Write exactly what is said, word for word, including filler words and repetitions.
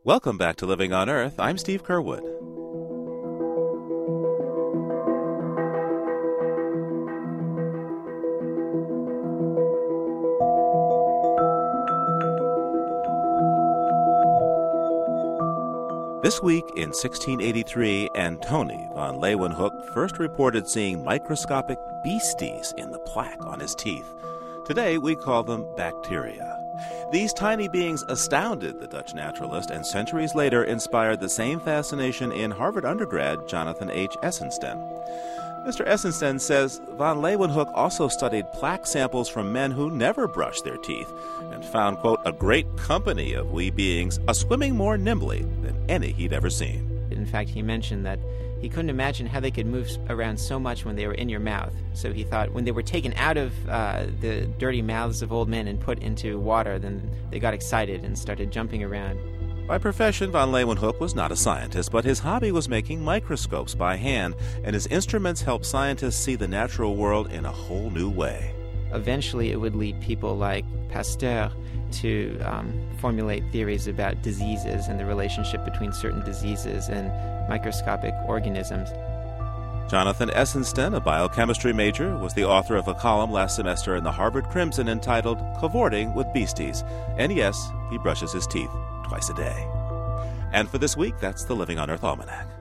Welcome back to Living on Earth. I'm Steve Curwood. This week in sixteen eighty-three, Antony von Leeuwenhoek first reported seeing microscopic beasties in the plaque on his teeth. Today we call them bacteria. These tiny beings astounded the Dutch naturalist and centuries later inspired the same fascination in Harvard undergrad Jonathan H. Essensten. Mister Essensten says von Leeuwenhoek also studied plaque samples from men who never brushed their teeth and found, quote, a great company of wee beings a-swimming more nimbly than any he'd ever seen. In fact, he mentioned that he couldn't imagine how they could move around so much when they were in your mouth. So he thought when they were taken out of uh, the dirty mouths of old men and put into water, then they got excited and started jumping around. By profession, von Leeuwenhoek was not a scientist, but his hobby was making microscopes by hand, and his instruments helped scientists see the natural world in a whole new way. Eventually, it would lead people like Pasteur to um, formulate theories about diseases and the relationship between certain diseases and microscopic organisms. Jonathan Essensten, a biochemistry major, was the author of a column last semester in the Harvard Crimson entitled Cavorting with Beasties. And yes, he brushes his teeth twice a day. And for this week, that's the Living on Earth Almanac.